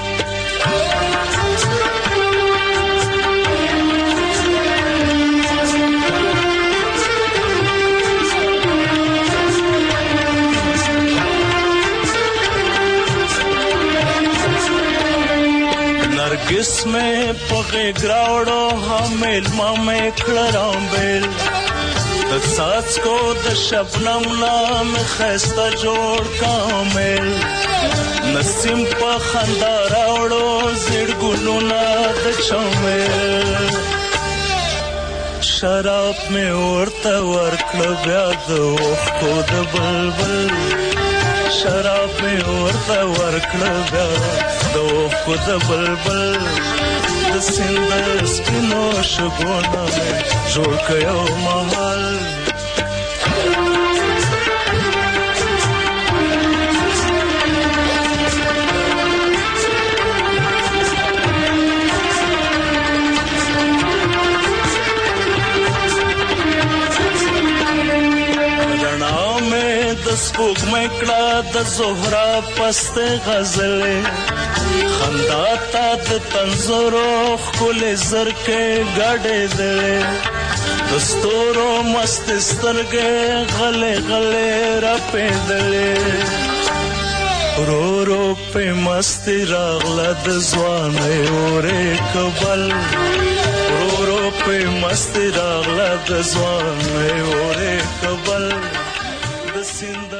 [SPEAKER 1] नरगिस में पगे ग्रावड़ो हमेल मामे खड़राम बेल د ساز کو د شبنم نام خسته جوړ کامل نسیم په خندا راوړو زړ ګلونه د چمل شراب مې ورته ورکړ بیا د وختو د بلبل شراب مې ورته ورکړ بیا د وختو د بلبل د سیند سپینو شګونه مې جوړ کړو محل. رڼا مې د سپوږمۍ کړه د زهرا پست غزلې خندا تا د تنزورو ښکلې زرکې ګډې دلې د ستورو مست سترګې غلې غلې را پیدلې رو رو په مستی راغله د ځوانۍ اورې کبل رو رو په مستی راغله د ځوانۍ اورې کبل د سیند